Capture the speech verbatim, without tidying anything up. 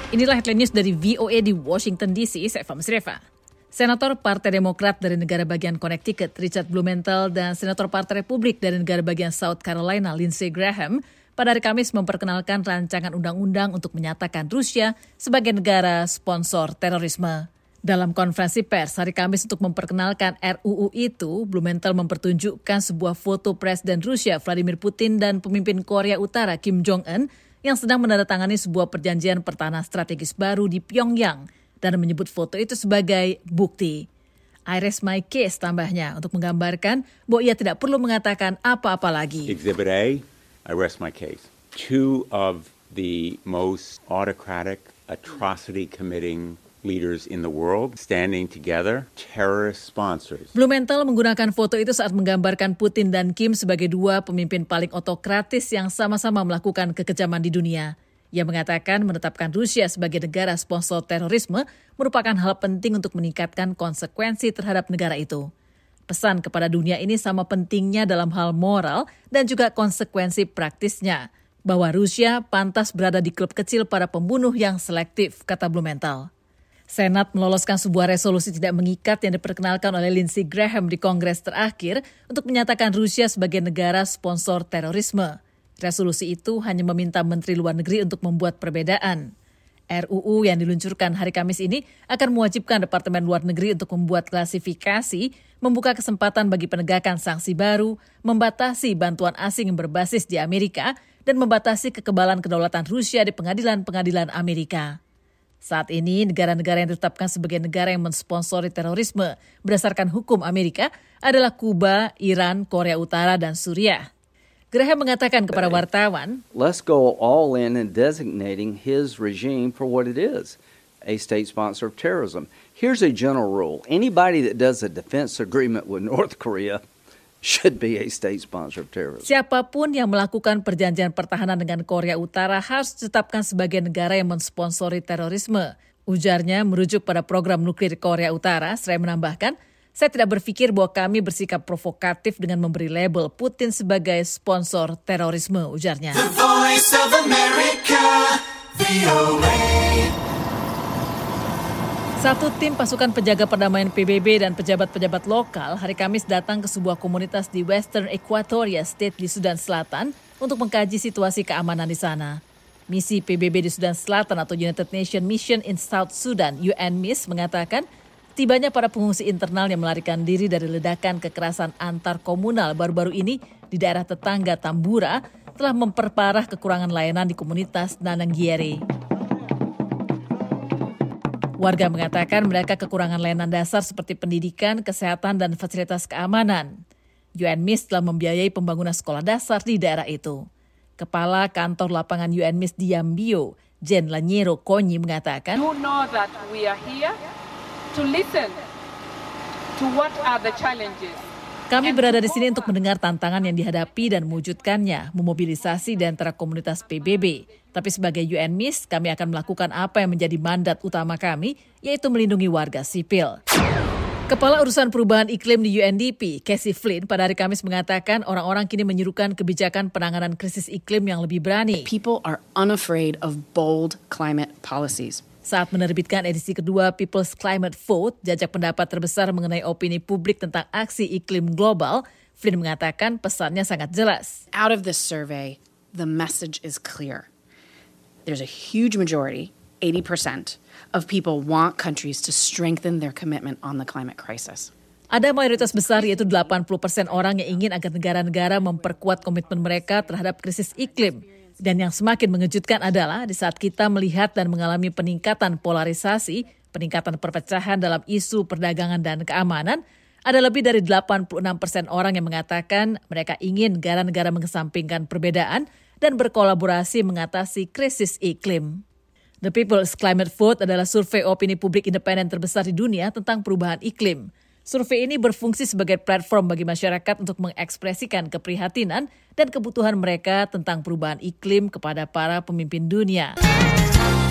Inilah headline news dari V O A di Washington D C, saya Fahmi Sreva. Senator Partai Demokrat dari negara bagian Connecticut, Richard Blumenthal, dan Senator Partai Republik dari negara bagian South Carolina, Lindsey Graham, pada hari Kamis memperkenalkan rancangan undang-undang untuk menyatakan Rusia sebagai negara sponsor terorisme. Dalam konferensi pers hari Kamis untuk memperkenalkan R U U itu, Blumenthal mempertunjukkan sebuah foto Presiden Rusia Vladimir Putin dan pemimpin Korea Utara Kim Jong-un yang sedang menandatangani sebuah perjanjian pertahanan strategis baru di Pyongyang dan menyebut foto itu sebagai bukti. I rest my case tambahnya untuk menggambarkan bahwa ia tidak perlu mengatakan apa-apa lagi. Exhibit A, I rest my case. Two of the most autocratic, atrocity-committing leaders in the world standing together, terrorist sponsors. Blumenthal menggunakan foto itu saat menggambarkan Putin dan Kim sebagai dua pemimpin paling otokratis yang sama-sama melakukan kekejaman di dunia. Ia mengatakan menetapkan Rusia sebagai negara sponsor terorisme merupakan hal penting untuk meningkatkan konsekuensi terhadap negara itu. Pesan kepada dunia ini sama pentingnya dalam hal moral dan juga konsekuensi praktisnya, bahwa Rusia pantas berada di klub kecil para pembunuh yang selektif, kata Blumenthal. Senat meloloskan sebuah resolusi tidak mengikat yang diperkenalkan oleh Lindsey Graham di Kongres terakhir untuk menyatakan Rusia sebagai negara sponsor terorisme. Resolusi itu hanya meminta Menteri Luar Negeri untuk membuat perbedaan. R U U yang diluncurkan hari Kamis ini akan mewajibkan Departemen Luar Negeri untuk membuat klasifikasi, membuka kesempatan bagi penegakan sanksi baru, membatasi bantuan asing yang berbasis di Amerika, dan membatasi kekebalan kedaulatan Rusia di pengadilan-pengadilan Amerika. Saat ini, negara-negara yang ditetapkan sebagai negara yang mensponsori terorisme berdasarkan hukum Amerika adalah Kuba, Iran, Korea Utara, dan Suriah. Graham mengatakan kepada wartawan, let's go all in in designating his regime for what it is, a state sponsor of terrorism. Here's a general rule. Anybody that does a defense agreement with North Korea should be a state sponsor of terrorism. Siapapun yang melakukan perjanjian pertahanan dengan Korea Utara harus ditetapkan sebagai negara yang mensponsori terorisme. Ujarnya merujuk pada program nuklir Korea Utara, seraya menambahkan, saya tidak berpikir bahwa kami bersikap provokatif dengan memberi label Putin sebagai sponsor terorisme, ujarnya. The Voice of America, V O A. Satu tim pasukan penjaga perdamaian P B B dan pejabat-pejabat lokal hari Kamis datang ke sebuah komunitas di Western Equatoria State di Sudan Selatan untuk mengkaji situasi keamanan di sana. Misi P B B di Sudan Selatan atau United Nations Mission in South Sudan, U N M I S, mengatakan tibanya para pengungsi internal yang melarikan diri dari ledakan kekerasan antar komunal baru-baru ini di daerah tetangga Tambura telah memperparah kekurangan layanan di komunitas Nanangiere. Warga mengatakan mereka kekurangan layanan dasar seperti pendidikan, kesehatan, dan fasilitas keamanan. U N M I S telah membiayai pembangunan sekolah dasar di daerah itu. Kepala kantor lapangan U N M I S di Yambio, Jen Lanyero Konyi, mengatakan, You know that we are here to listen to what are the challenges. Kami berada di sini untuk mendengar tantangan yang dihadapi dan mewujudkannya, memobilisasi di antara komunitas P B B. Tapi sebagai U N M I S, kami akan melakukan apa yang menjadi mandat utama kami, yaitu melindungi warga sipil. Kepala Urusan Perubahan Iklim di U N D P, Casey Flynn, pada hari Kamis mengatakan orang-orang kini menyerukan kebijakan penanganan krisis iklim yang lebih berani. People are unafraid of bold climate policies. Saat menerbitkan edisi kedua People's Climate Vote, jajak pendapat terbesar mengenai opini publik tentang aksi iklim global, Flynn mengatakan pesannya sangat jelas. Out of this survey, the message is clear. There's a huge majority, eighty percent, of people want countries to strengthen their commitment on the climate crisis. Ada mayoritas besar yaitu delapan puluh persen orang yang ingin agar negara-negara memperkuat komitmen mereka terhadap krisis iklim. Dan yang semakin mengejutkan adalah di saat kita melihat dan mengalami peningkatan polarisasi, peningkatan perpecahan dalam isu perdagangan dan keamanan, ada lebih dari delapan puluh enam persen orang yang mengatakan mereka ingin negara-negara mengesampingkan perbedaan dan berkolaborasi mengatasi krisis iklim. The People's Climate Vote adalah survei opini publik independen terbesar di dunia tentang perubahan iklim. Survei ini berfungsi sebagai platform bagi masyarakat untuk mengekspresikan keprihatinan dan kebutuhan mereka tentang perubahan iklim kepada para pemimpin dunia.